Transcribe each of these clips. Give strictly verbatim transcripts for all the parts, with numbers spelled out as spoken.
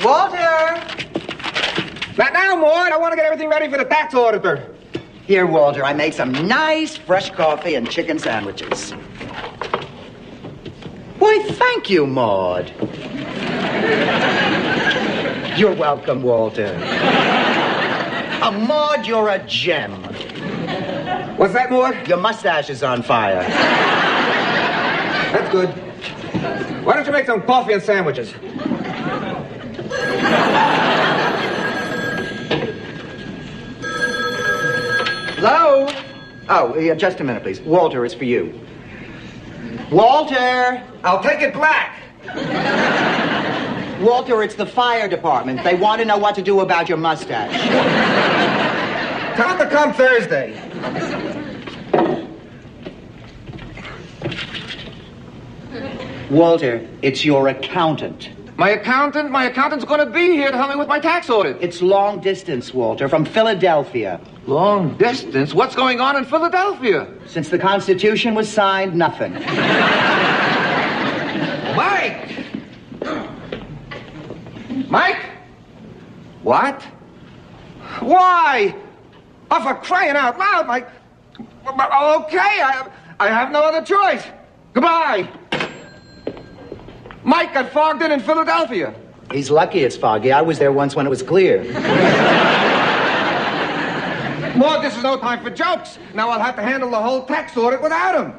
Walter! Not now, Maud. I want to get everything ready for the tax auditor. Here, Walter, I made some nice fresh coffee and chicken sandwiches. Why, thank you, Maud. You're welcome, Walter. Uh, Maud, you're a gem. What's that, Maud? Your mustache is on fire. That's good. Why don't you make some coffee and sandwiches? Hello? Oh, yeah, just a minute, please. Walter, it's for you. Walter! I'll take it black. Walter, it's the fire department. They want to know what to do about your mustache. Tell them to come Thursday. Walter, it's your accountant. My accountant? My accountant's going to be here to help me with my tax audit. It's long distance, Walter, from Philadelphia. Long distance? What's going on in Philadelphia? Since the Constitution was signed, nothing. Mike! Mike? What? Why? Oh, for crying out loud, Mike. Okay, I, I have no other choice. Goodbye. Mike got fogged in in Philadelphia. He's lucky it's foggy. I was there once when it was clear. Maud, this is no time for jokes. Now I'll have to handle the whole tax audit without him.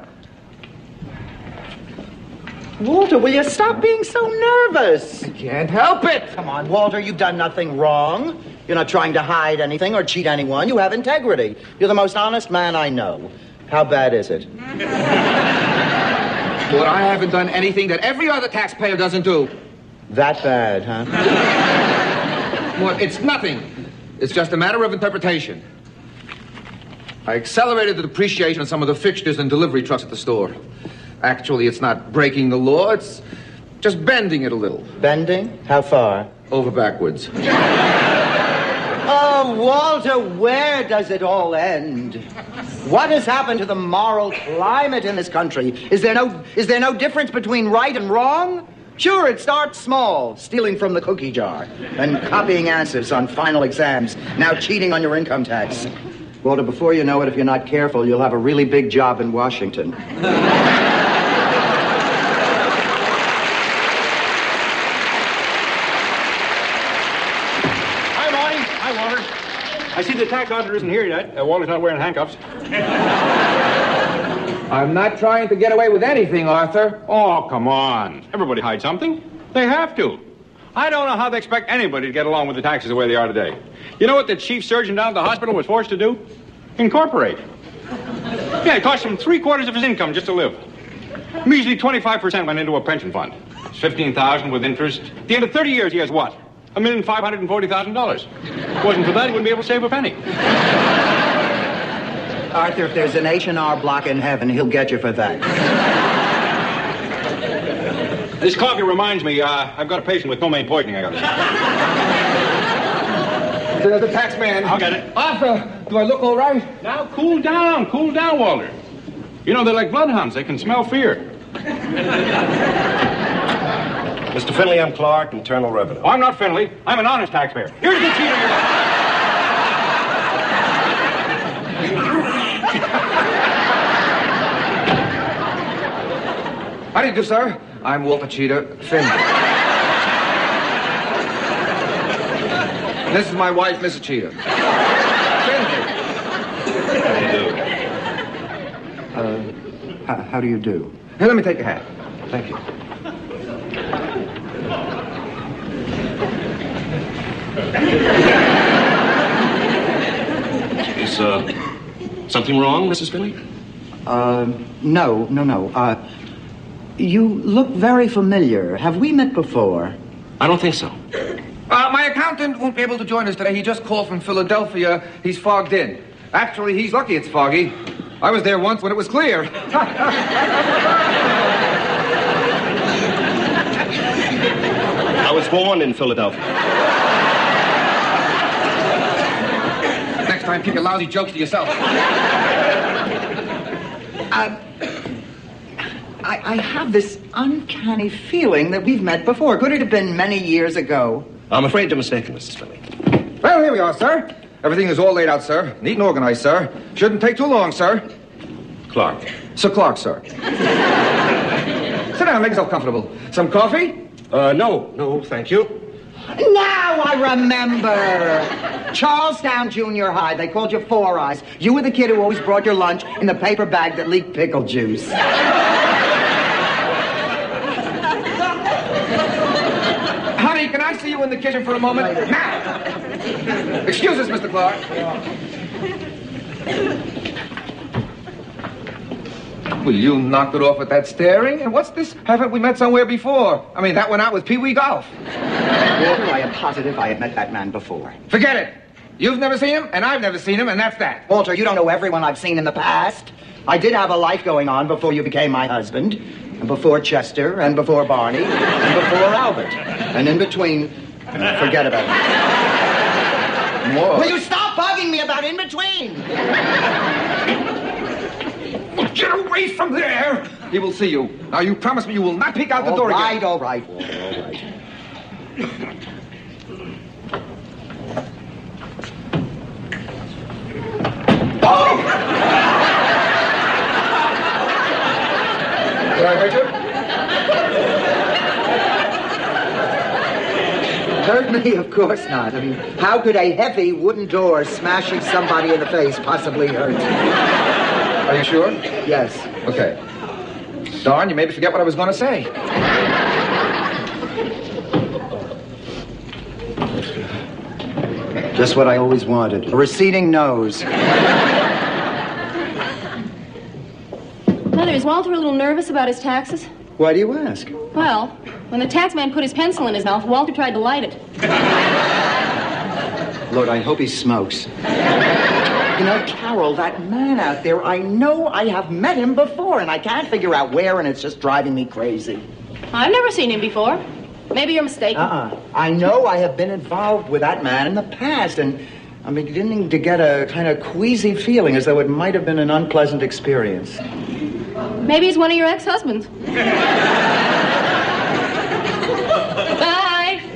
Walter, will you stop being so nervous? I can't help it. Come on, Walter, you've done nothing wrong. You're not trying to hide anything or cheat anyone. You have integrity. You're the most honest man I know. How bad is it? But I haven't done anything that every other taxpayer doesn't do. That bad, huh? Well, it's nothing. It's just a matter of interpretation. I accelerated the depreciation on some of the fixtures and delivery trucks at the store. Actually, it's not breaking the law. It's just bending it a little. Bending? How far? Over backwards. Oh, Walter, where does it all end? What has happened to the moral climate in this country? Is there no, is there no difference between right and wrong? Sure, it starts small, stealing from the cookie jar, and copying answers on final exams, now cheating on your income tax. Walter, before you know it, if you're not careful, you'll have a really big job in Washington. I see the tax auditor isn't here yet. Uh, Walter's not wearing handcuffs. I'm not trying to get away with anything, Arthur. Oh, come on. Everybody hides something. They have to. I don't know how they expect anybody to get along with the taxes the way they are today. You know what the chief surgeon down at the hospital was forced to do? Incorporate. Yeah, it cost him three quarters of his income just to live. Measly twenty-five percent went into a pension fund. It's fifteen thousand dollars with interest. At the end of thirty years, he has what? A million five hundred and forty thousand dollars. Wasn't for that, he wouldn't be able to save a penny. Arthur, if there's an H and R block in heaven, he'll get you for that. This coffee reminds me, uh, I've got a patient with ptomaine poisoning I got to see. There's the tax man. I'll get it. Arthur, do I look all right? Now, cool down, cool down, Walter. You know, they're like bloodhounds. They can smell fear. Mister Finley, I'm Clark, Internal Revenue. Oh, I'm not Finley. I'm an honest taxpayer. Here's the key to your life. How do you do, sir? I'm Walter Cheater, Finley. This is my wife, Missus Cheater. Finley. How do you do? Uh, how, how do you do? Here, let me take your hat. Thank you. Is, uh, something wrong, Missus Finley? Uh, no, no, no. Uh, you look very familiar. Have we met before? I don't think so. Uh, my accountant won't be able to join us today. He just called from Philadelphia. He's fogged in. Actually, he's lucky it's foggy. I was there once when it was clear. I was born in Philadelphia. Next time, keep your lousy jokes to yourself. Uh, I, I have this uncanny feeling that we've met before. Could it have been many years ago? I'm afraid you're mistaken, Missus Finley. Well, here we are, sir. Everything is all laid out, sir. Neat and organized, sir. Shouldn't take too long, sir. Clark. Sir Clark, sir. Sit down, make yourself comfortable. Some coffee? Uh, no, no, thank you. Now I remember. Charlestown Junior High. They called you Four Eyes. You were the kid who always brought your lunch in the paper bag that leaked pickle juice. Honey, can I see you in the kitchen for a moment? Later. Now! Excuse us, Mister Clark. Well, you knocked it off with that staring. And what's this? Haven't we met somewhere before? I mean, that went out with Pee Wee Golf. Walter, I am positive I have met that man before. Forget it. You've never seen him, and I've never seen him, and that's that. Walter, you don't know everyone I've seen in the past. I did have a life going on before you became my husband, and before Chester, and before Barney, and before Albert. And in between, forget about it. More. Will you stop bugging me about in between? Get away from there! He will see you. Now, you promise me you will not peek out the door All right, again. all right, Walter, all right. Oh! Did I hurt you? Hurt me? Of course not. I mean, how could a heavy wooden door smashing somebody in the face possibly hurt? Are you sure? Yes. Okay. Darn, you made me forget what I was going to say. Just what I always wanted. A receding nose. Mother, is Walter a little nervous about his taxes? Why do you ask? Well, when the tax man put his pencil in his mouth, Walter tried to light it. Lord, I hope he smokes. You know, Carol, that man out there, I know I have met him before, and I can't figure out where, and it's just driving me crazy. I've never seen him before. Maybe you're mistaken. Uh-uh. I know I have been involved with that man in the past, and I'm beginning to get a kind of queasy feeling as though it might have been an unpleasant experience. Maybe he's one of your ex-husbands. Bye.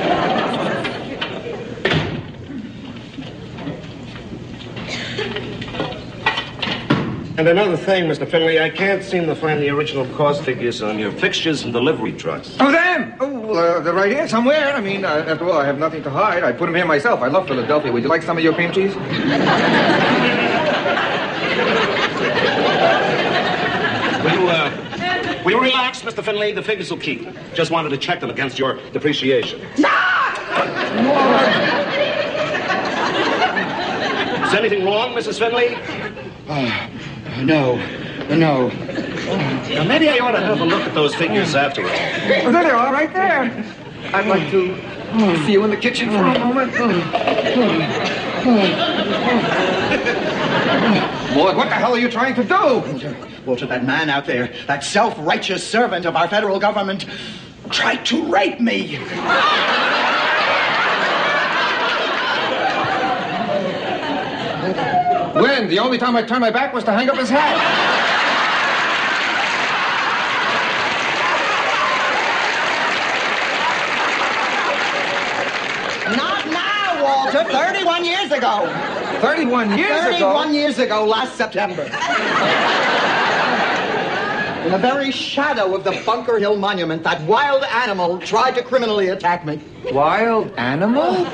And another thing, Mister Finley, I can't seem to find the original cost figures on your fixtures and delivery trucks. Oh, them! Oh, uh, they're right here somewhere. I mean, uh, after all, I have nothing to hide. I put them here myself. I love Philadelphia. Would you like some of your cream cheese? Will you, uh, will you relax, Mister Finley? The figures will keep. Just wanted to check them against your depreciation. Is anything wrong, Missus Finley? Oh, no, no. Now, maybe I ought to have a look at those figures after all. Oh, there they are, right there. I'd like to see you in the kitchen for a moment. Lord, what the hell are you trying to do? Walter, Walter, that man out there, that self-righteous servant of our federal government, tried to rape me. When? The only time I turned my back was to hang up his hat. Not now, Walter. thirty-one years ago. thirty-one years ago? thirty-one years ago, last September. In the very shadow of the Bunker Hill Monument, that wild animal tried to criminally attack me. Wild animal?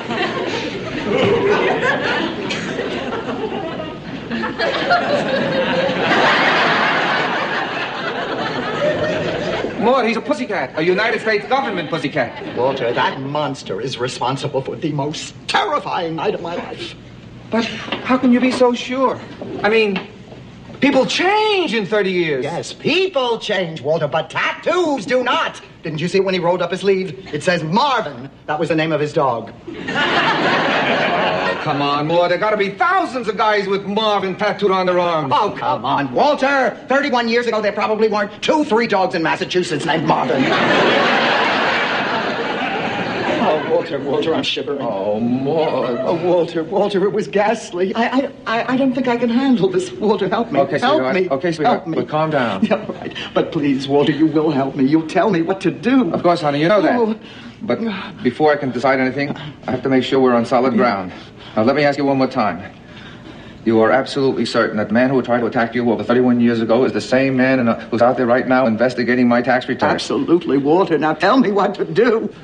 Lord, he's a pussycat. A United States government pussycat. Walter, that monster is responsible for the most terrifying night of my life. But how can you be so sure? I mean, people change in thirty years. Yes, people change, Walter, but tattoos do not. Didn't you see it when he rolled up his sleeve? It says Marvin. That was the name of his dog. Oh, come on, Lord. There gotta be thousands of guys with Marvin tattooed on their arms. Oh, come on, Walter. thirty-one years ago, there probably weren't two, three dogs in Massachusetts named Marvin. Oh, Walter, Walter, I'm shivering. Oh, Maud. Oh, Walter, Walter, it was ghastly. I, I, I, I don't think I can handle this. Walter, help me. Okay, help sweetheart. me. Okay, sweetheart. Help me. But calm down. Yeah, all right. But please, Walter, you will help me. You'll tell me what to do. Of course, honey, you know that. Oh. But before I can decide anything, I have to make sure we're on solid ground. Now, let me ask you one more time. You are absolutely certain that the man who tried to attack you over thirty-one years ago is the same man in a, who's out there right now investigating my tax return? Absolutely, Walter. Now tell me what to do.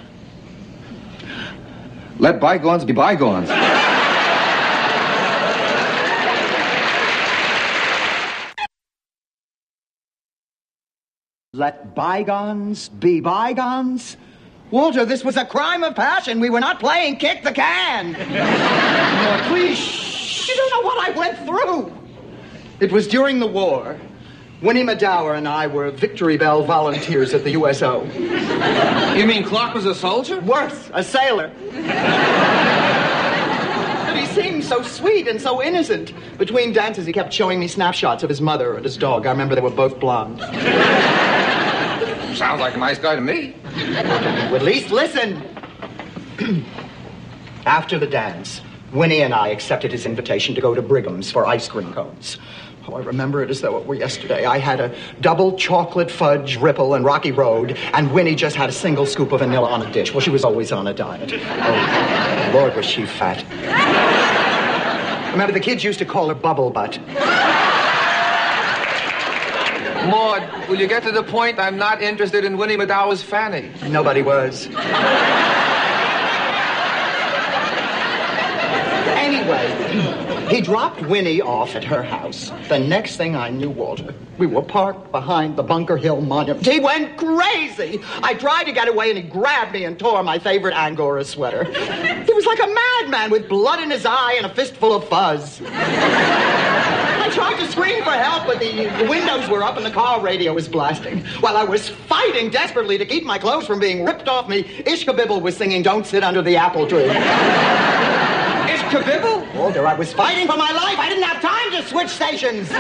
Let bygones be bygones. Let bygones be bygones? Walter, this was a crime of passion. We were not playing kick the can. Lord, please. You don't know what I went through. It was during the war. Winnie Madower and I were Victory Bell volunteers at the U S O. You mean Clark was a soldier? Worse, a sailor. But he seemed so sweet and so innocent. Between dances, he kept showing me snapshots of his mother and his dog. I remember they were both blonde. Sounds like a nice guy to me. Well, at least listen. After the dance, Winnie and I accepted his invitation to go to Brigham's for ice cream cones. Oh, I remember it as though it were yesterday. I had a double chocolate fudge Ripple and Rocky Road, and Winnie just had a single scoop of vanilla on a dish. Well, she was always on a diet. Oh, Lord, was she fat. Remember, the kids used to call her Bubble Butt. Maud, will you get to the point? I'm not interested in Winnie Madower's fanny. Nobody was. Anyway, he dropped Winnie off at her house. The next thing I knew, Walter, we were parked behind the Bunker Hill Monument. He went crazy. I tried to get away, and he grabbed me and tore my favorite Angora sweater. He was like a madman with blood in his eye and a fistful of fuzz. I tried to scream for help, but the, the windows were up and the car radio was blasting. While I was fighting desperately to keep my clothes from being ripped off me, Ishka-Bibble was singing Don't Sit Under the Apple Tree. Ishka-Bibble? Walter, I was fighting for my life. I didn't have time to switch stations.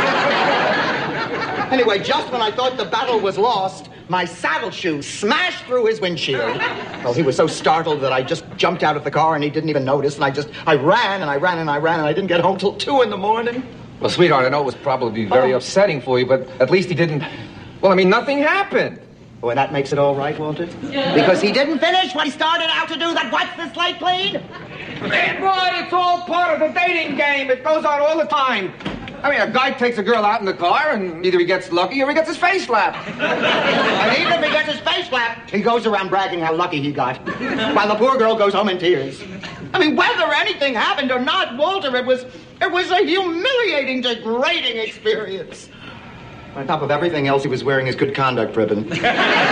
Anyway, just when I thought the battle was lost, my saddle shoe smashed through his windshield. Well, he was so startled that I just jumped out of the car and he didn't even notice. And I just, I ran and I ran and I ran and I didn't get home till two in the morning. Well, sweetheart, I know it was probably very oh. upsetting for you, but at least he didn't... Well, I mean, nothing happened. Oh, and that makes it all right, Walter? Yeah. Because he didn't finish what he started out to do that wipes the slate clean? Man, boy, it's all part of the dating game. It goes on all the time. I mean, a guy takes a girl out in the car, and either he gets lucky or he gets his face slapped. And even if he gets his face slapped, he goes around bragging how lucky he got, while the poor girl goes home in tears. I mean, whether anything happened or not, Walter, it was, it was a humiliating, degrading experience. On top of everything else, he was wearing his good conduct ribbon. What do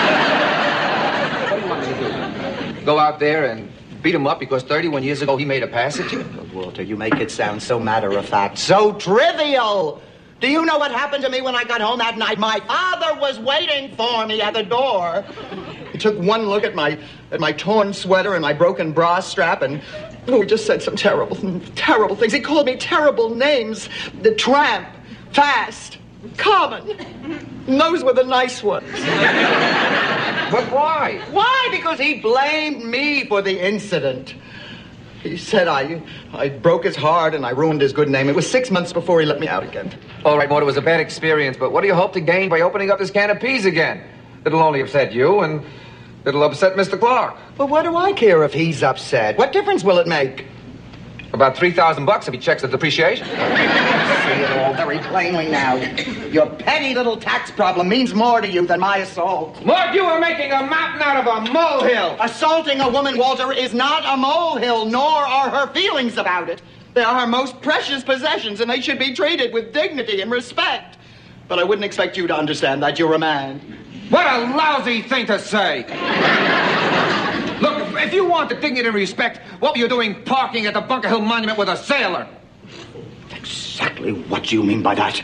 you want me to do? Go out there and beat him up because thirty-one years ago he made a pass at you? Oh, Walter, you make it sound so matter-of-fact, so trivial. Do you know what happened to me when I got home that night? My father was waiting for me at the door. He took one look at my at my torn sweater and my broken bra strap, and oh, he just said some terrible, terrible things. He called me terrible names. The tramp, fast, common. And those were the nice ones. But why? Why? Because he blamed me for the incident. He said I I broke his heart and I ruined his good name. It was six months before he let me out again. All right, Maud, it was a bad experience, but what do you hope to gain by opening up this can of peas again? It'll only upset you, and it'll upset Mister Clark. But what do I care if he's upset? What difference will it make? About three thousand bucks if he checks the depreciation. I see it all very plainly now. Your petty little tax problem means more to you than my assault. Maud, you are making a mountain out of a molehill. Assaulting a woman, Walter, is not a molehill, nor are her feelings about it. They are her most precious possessions, and they should be treated with dignity and respect. But I wouldn't expect you to understand that. You're a man. What a lousy thing to say. Look, if you want the dignity and respect, what were you doing parking at the Bunker Hill Monument with a sailor? Exactly what do you mean by that?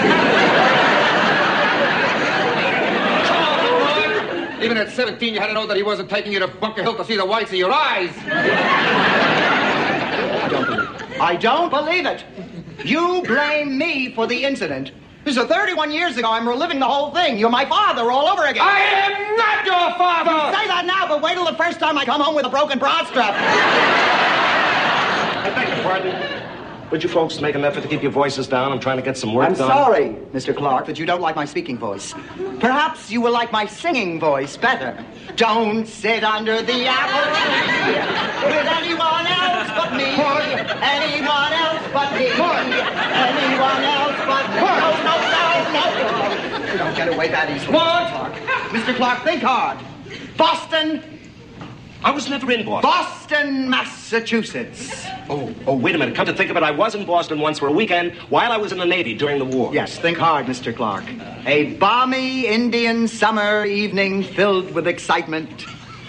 Even at seventeen, you had to know that he wasn't taking you to Bunker Hill to see the whites of your eyes. I don't believe it. I don't believe it. You blame me for the incident, This is thirty-one years ago. I'm reliving the whole thing. You're my father all over again. I am not your father! Say that now, but wait till the first time I come home with a broken bra strap. I beg your pardon. Would you folks make an effort to keep your voices down? I'm trying to get some work I'm done. sorry, Mister Clark, that you don't like my speaking voice. Perhaps you will like my singing voice better. Don't sit under the apple tree with anyone else but me. Anyone else but me. Anyone else but me. No, no, no, no. You don't get away that easily, Mister Clark. Mister Clark, think hard. Boston. I was never in Boston. Boston, Massachusetts. Oh, oh, wait a minute. Come to think of it, I was in Boston once for a weekend while I was in the Navy during the war. Yes, think hard, Mister Clark. A balmy Indian summer evening filled with excitement.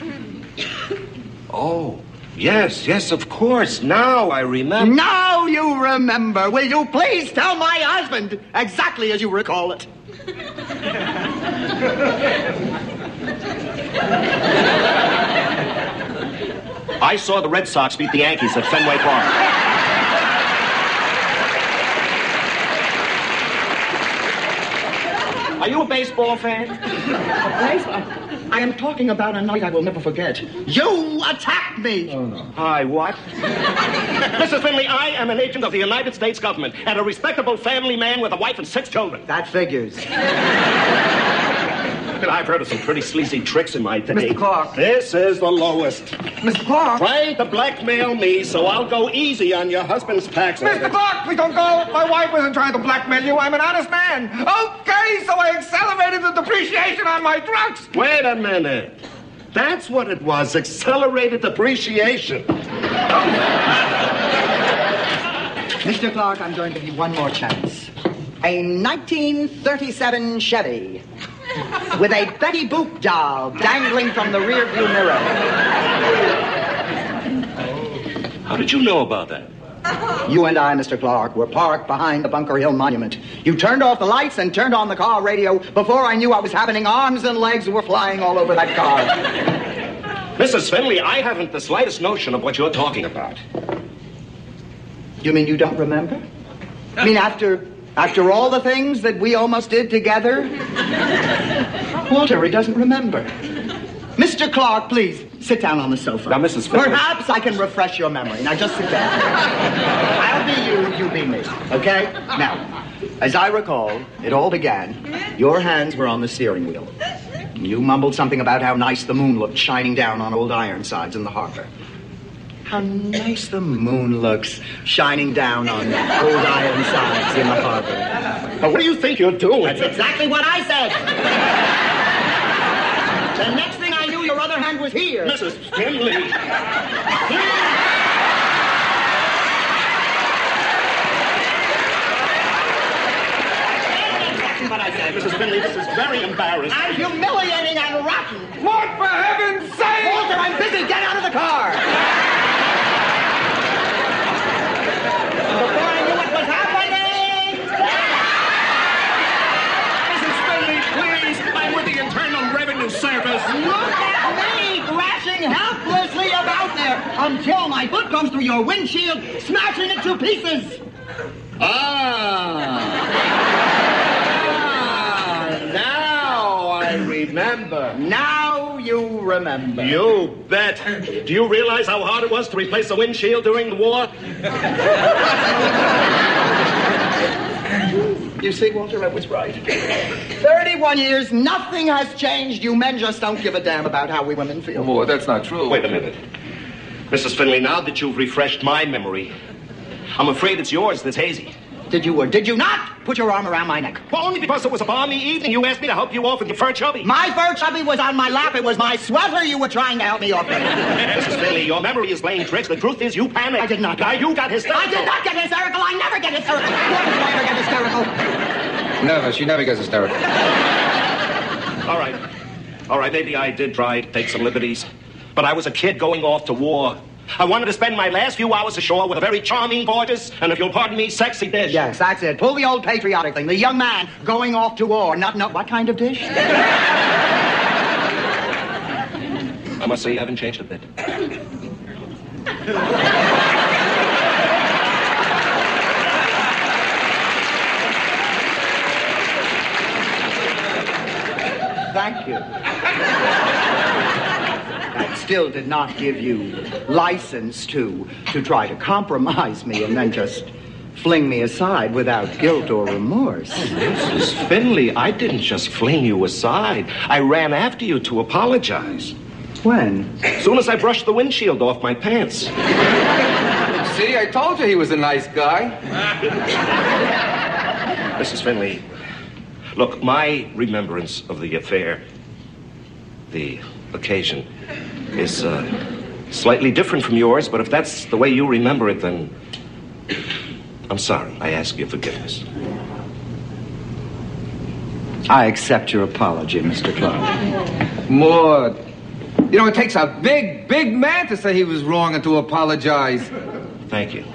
Oh, yes, yes, of course. Now I remember. Now you remember. Will you please tell my husband exactly as you recall it? I saw the Red Sox beat the Yankees at Fenway Park. Are you a baseball fan? I am talking about a night I will never forget. You attacked me. Oh, no. Hi, what? Missus Finley, I am an agent of the United States government and a respectable family man with a wife and six children. That figures. And I've heard of some pretty sleazy tricks in my day. Mister Clark. This is the lowest. Mister Clark. Trying to blackmail me, so I'll go easy on your husband's taxes. Mister Clark, please don't go. My wife wasn't trying to blackmail you. I'm an honest man. Okay, so I accelerated the depreciation on my trucks. Wait a minute. That's what it was, accelerated depreciation. Mister Clark, I'm going to give you one more chance. A nineteen thirty-seven Chevy with a Betty Boop doll dangling from the rearview mirror. How did you know about that? You and I, Mister Clark, were parked behind the Bunker Hill Monument. You turned off the lights and turned on the car radio before I knew what was happening. Arms and legs were flying all over that car. Missus Finley, I haven't the slightest notion of what you're talking about. You mean you don't remember? I mean, after... After all the things that we almost did together? Walter, he doesn't remember. Mister Clark, please, sit down on the sofa. Now, Missus Finley. Perhaps I can refresh your memory. Now, just sit down. I'll be you, you be me, okay? Now, as I recall, it all began. Your hands were on the steering wheel. You mumbled something about how nice the moon looked shining down on old Ironsides in the harbor. How nice the moon looks, shining down on old Ironsides in the harbor. But what do you think you're doing? That's exactly what I said. The next thing I knew, your other hand was here. Missus Finley. Exactly what I said. Missus Finley, this is very embarrassing. And humiliating and rotten. What, for heaven's sake? Walter, I'm busy. Get out of the car. Before I knew what was happening. Missus Finley, please, I'm with the Internal Revenue Service. Look at me thrashing helplessly about there until my foot goes through your windshield, smashing it to pieces. Ah. ah. Now I remember. Now you remember. You bet. Do you realize how hard it was to replace a windshield during the war? You see, Walter, I was right. thirty-one years, nothing has changed. You men just don't give a damn about how we women feel. Oh, that's not true. Wait a minute. Missus Finley, now that you've refreshed my memory, I'm afraid it's yours that's hazy. Did you or did you not put your arm around my neck? Well, only because it was a balmy evening. You asked me to help you off with your fur chubby. My fur chubby was on my lap. It was my sweater you were trying to help me off with. Missus Finley, your memory is playing tricks. The truth is you panicked. I did not. Now, you got hysterical. I did not get hysterical. I never get hysterical. When did I ever get hysterical? Never. She never gets hysterical. All right. All right, maybe I did try to take some liberties. But I was a kid going off to war. I wanted to spend my last few hours ashore with a very charming, gorgeous, and if you'll pardon me, sexy dish. Yes, that's it. Pull the old patriotic thing. The young man going off to war. Not, not, what kind of dish? I must say you haven't changed a bit. thank you. That still did not give you license to, to try to compromise me and then just fling me aside without guilt or remorse. Missus Finley, I didn't just fling you aside. I ran after you to apologize. When? As soon as I brushed the windshield off my pants. See, I told you he was a nice guy. Missus Finley, look, my remembrance of the affair, the occasion, is uh, slightly different from yours, but if that's the way you remember it, then I'm sorry. I ask your forgiveness. I accept your apology, Mister Clark. Maud, you know, it takes a big, big man to say he was wrong and to apologize. Thank you.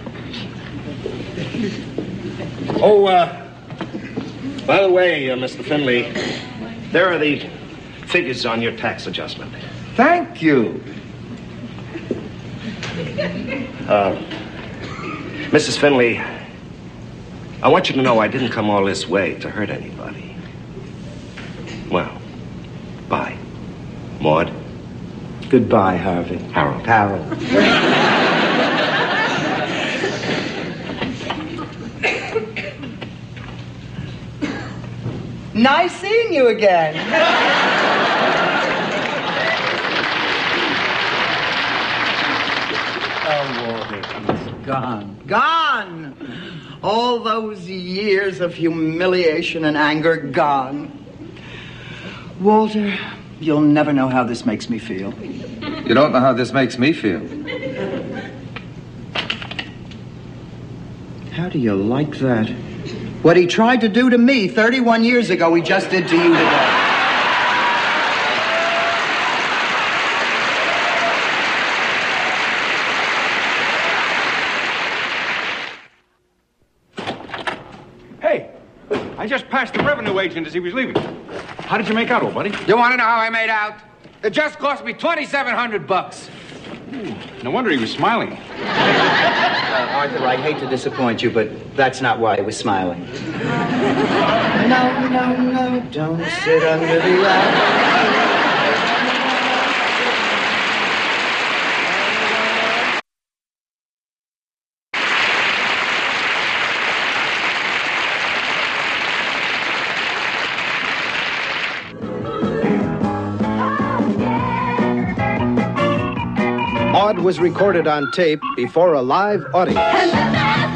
Oh, uh, by the way, uh, Mister Finley, there are the figures on your tax adjustment. Thank you. Uh, Missus Finley, I want you to know I didn't come all this way to hurt anybody. Well, bye. Maud. Goodbye, Harvey. Harold. Harold. Nice seeing you again. Oh, Walter, he's gone. Gone! All those years of humiliation and anger gone. Walter, you'll never know how this makes me feel. You don't know how this makes me feel. How do you like that? What he tried to do to me thirty-one years ago, he just did to you today. Hey, I just passed the revenue agent as he was leaving. How did you make out, old buddy? You want to know how I made out? It just cost me twenty-seven hundred bucks. Ooh, no wonder he was smiling. Uh, Arthur, I hate to disappoint you, but that's not why he was smiling. No, no, no, don't sit under the apple. Maud was recorded on tape before a live audience.